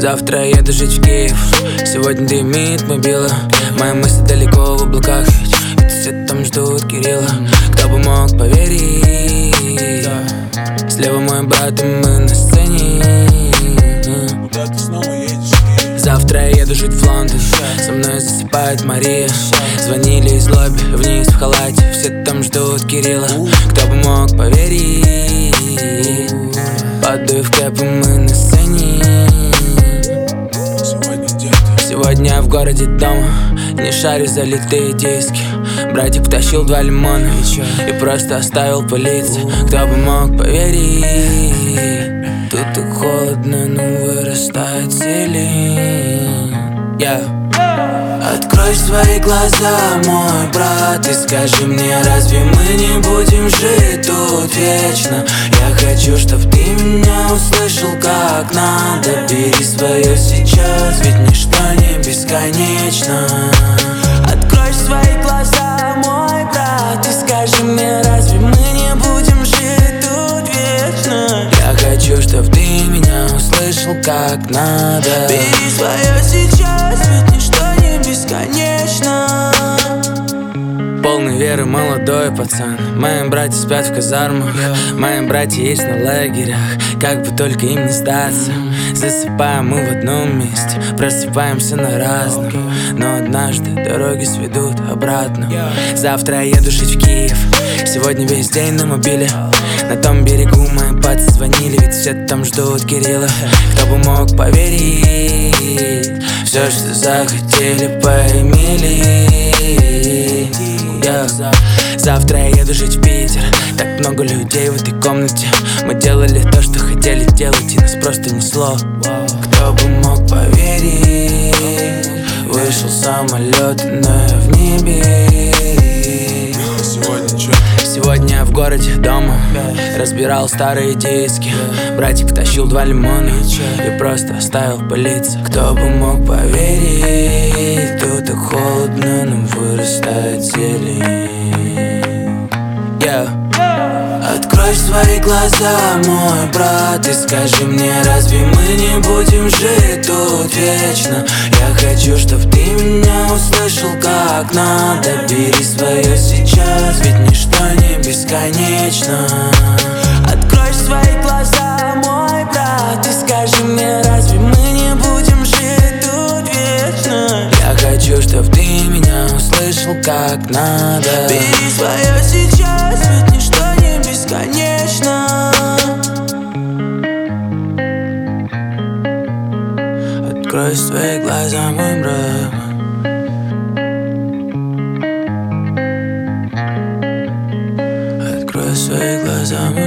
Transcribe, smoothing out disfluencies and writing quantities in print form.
Завтра еду жить в Киев. Сегодня дымит мобила. Мои мысли далеко в облаках, ведь все там ждут Кирилла. Кто бы мог поверить? Слева мой брат, и мы на сцене. Куда ты снова едешь? Завтра я еду жить в Лондон. Со мной засыпает Мария. Звонили из лобби, вниз в халате. Все там ждут Кирилла. Кто бы мог поверить? Падаю в кэп, и мы на сцене. Сегодня я в городе дома, не шарю залитые диски. Братик втащил 2 лимона и просто оставил пылиться. Кто бы мог поверить? Тут так холодно, но вырастает зелень. Открой свои глаза, мой брат, и скажи мне, разве мы не будем жить тут вечно? Я хочу, чтоб ты меня услышал как надо. Бери свое сейчас, ведь ничто не бесконечно. Открой свои глаза, мой брат, и скажи мне, разве мы не будем жить тут вечно? Я хочу, чтоб ты меня услышал как надо. Бери свое сейчас, ведь ничто не бесконечно. Полный веры молодой пацан. Мои братья спят в казармах, мои братья есть на лагерях. Как бы только им не сдаться. Засыпаем мы в одном месте, просыпаемся на разном, но однажды дороги сведут обратно. Завтра я еду жить в Киев. Сегодня весь день на мобиле. На том берегу мои пацаны звонили, ведь все там ждут Кирилла. Кто бы мог поверить? Все, что захотели, поимели. Завтра я еду жить в Питер. Так много людей в этой комнате. Мы делали то, что хотели делать, и нас просто несло. Кто бы мог поверить? Вышел самолет, но я в небе. Сегодня я в городе дома, разбирал старые диски. Братик втащил 2 лимона и просто оставил пылиться. Кто бы мог поверить? Тут так холодно, но вырастает зелень. Открой свои глаза, мой брат, и скажи мне, разве мы не будем жить тут вечно? Я хочу, чтоб ты меня услышал как надо. Бери свое сейчас, ведь ничто не бесконечно. Открой свои глаза, мой брат, и скажи мне, разве мы не будем жить тут вечно? Я хочу, чтоб ты меня услышал как надо. Бери свое сейчас, ведь ничто не бесконечно. Открой свои глаза, мой брат. Открой свои глаза, мой брат.